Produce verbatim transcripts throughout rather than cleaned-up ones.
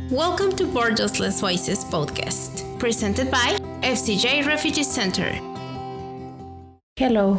Welcome to Borderless Voices podcast, presented by F C J Refugee Center. Hello.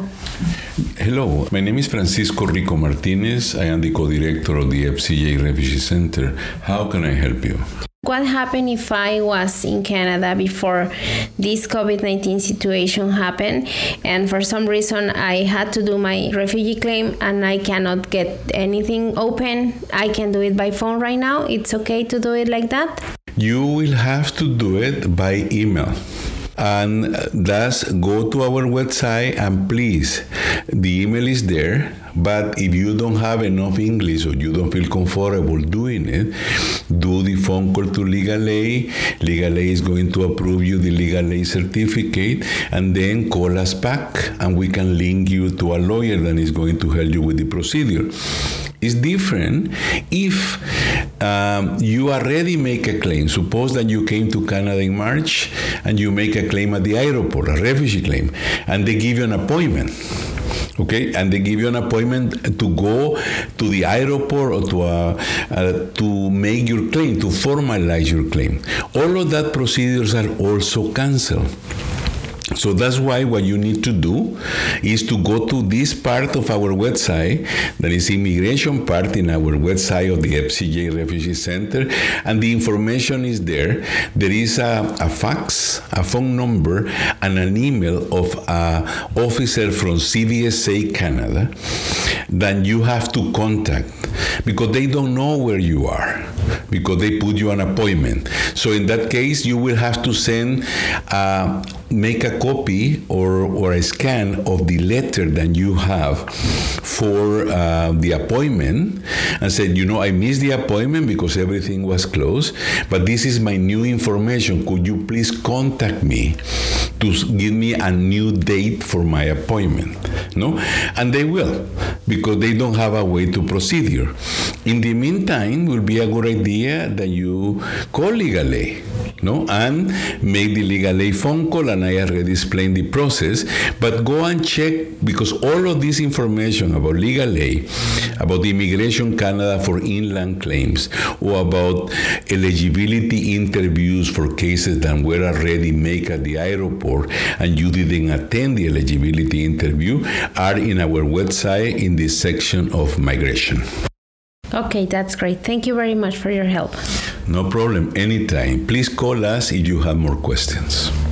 Hello, my name is Francisco Rico Martinez. I am the co-director of the F C J Refugee Center. How can I help you? What happened if I was in Canada before this COVID nineteen situation happened, and for some reason I had to do my refugee claim and I cannot get anything open? I can do it by phone right now. It's okay to do it like that? You will have to do it by email. And thus go to our website and please, the email is there, but if you don't have enough English or you don't feel comfortable doing it, do the phone call to Legal Aid. Legal Aid is going to approve you the Legal Aid certificate, and then call us back and we can link you to a lawyer that is going to help you with the procedure. It's different if um, you already make a claim. Suppose that you came to Canada in March and you make a claim at the airport, a refugee claim, and they give you an appointment. Okay, and they give you an appointment to go to the airport or to a, uh, to make your claim, to formalize your claim. All of that procedures are also canceled. So that's why what you need to do is to go to this part of our website, that is immigration part in our website of the F C J Refugee Center, and the information is there. There is a, a fax, a phone number, and an email of an officer from C V S A Canada that you have to contact, because they don't know where you are, because they put you an appointment. So in that case, you will have to send, uh, make a copy or, or a scan of the letter that you have for uh, the appointment and said, you know, I missed the appointment because everything was closed, but this is my new information. Could you please contact me to give me a new date for my appointment? No? And they will, because they don't have a way to procedure. In the meantime, it will be a good idea that you call Legal Aid, no, and make the Legal Aid phone call, and I already explained the process, but go and check, because all of this information about Legal Aid, about Immigration Canada for inland claims, or about eligibility interviews for cases that were already made at the airport and you didn't attend the eligibility interview, are in our website in this section of migration. Okay, that's great. Thank you very much for your help. No problem. Anytime. Please call us if you have more questions.